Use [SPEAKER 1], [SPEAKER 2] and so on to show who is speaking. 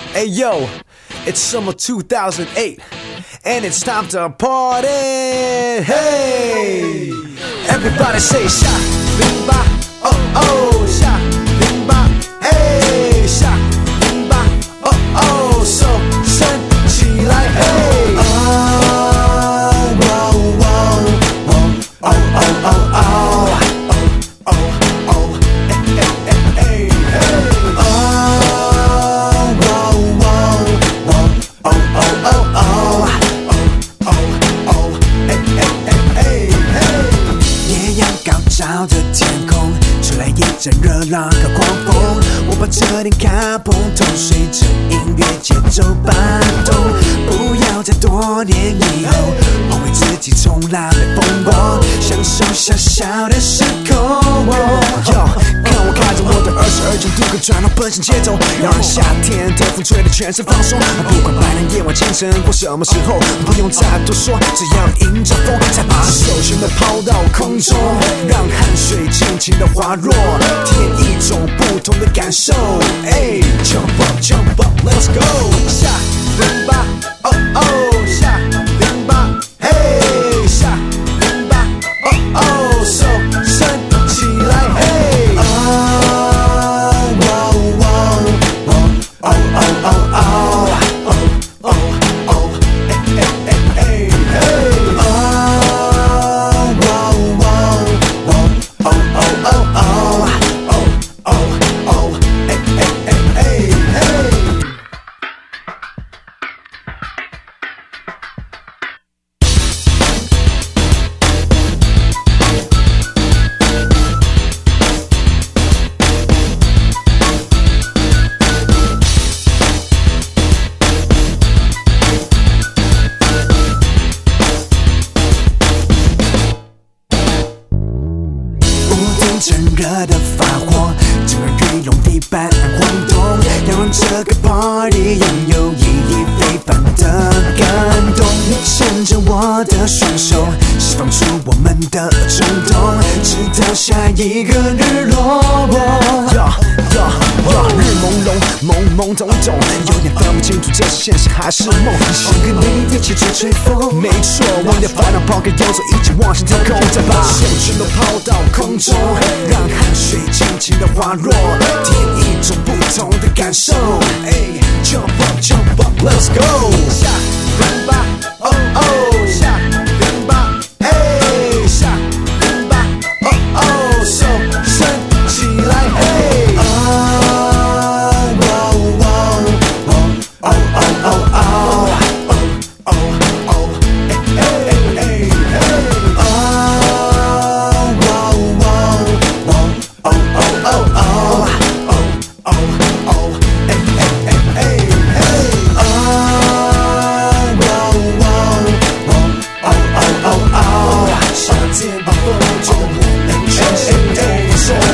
[SPEAKER 1] Hey yo, it's summer 2008, and it's time to party. Hey, everybody say 下0吧 oh oh 下0吧 hey 下0吧 oh oh 手伸起来 hey oh oh oh oh oh oh oh oh照着天空，吹来一阵热浪和狂风。我把这点卡碰头，随着音乐节奏摆动。不要在多年以后后悔自己从来没疯过，享受小小的时空。看我开着我的22卷度歌转到奔向街头，让夏天的风吹得全身放松。不管白天夜晚清晨或什么时候，不用再多说，只要迎着风，再把手全都抛到空中，让汗水尽情的滑落，体验一种不同的感受。哎 ，Jump up, jump up, let's go！ 下0吧 ，oh oh， 下0吧，嘿，下0吧 ，oh oh， 手伸起来，嘿 ，oh oh oh oh oh oh oh oh oh， 哎哎哎哎嘿 ，oh oh oh oh oh oh oh， 哎哎哎哎嘿。趁热的发火，整个羽绒地板晃动，要让这个 party 拥有意义非凡的感动。你牵着我的双手，释放出我们的冲动，直到下一个日落。日朦胧，懵懵懂懂，有点分不清楚这是现实还是梦。想跟你一起去吹风，没错，忘掉烦恼，抛开忧愁，一起往向天空，再把手全都抛到空中，让汗水尽情的滑落，体验一种不同的感受。哎 ，Jump up, jump up, let's go！ 下0吧 ，oh oh， 下0吧，嘿，下0吧 ，oh oh， 手伸起来，嘿 ，oh oh oh oh oh oh oh， 哎哎哎哎嘿 ，oh oh oh oh oh， 哎哎哎哎嘿 ，oh oh oh， 夏天的风中，我们全身都放松。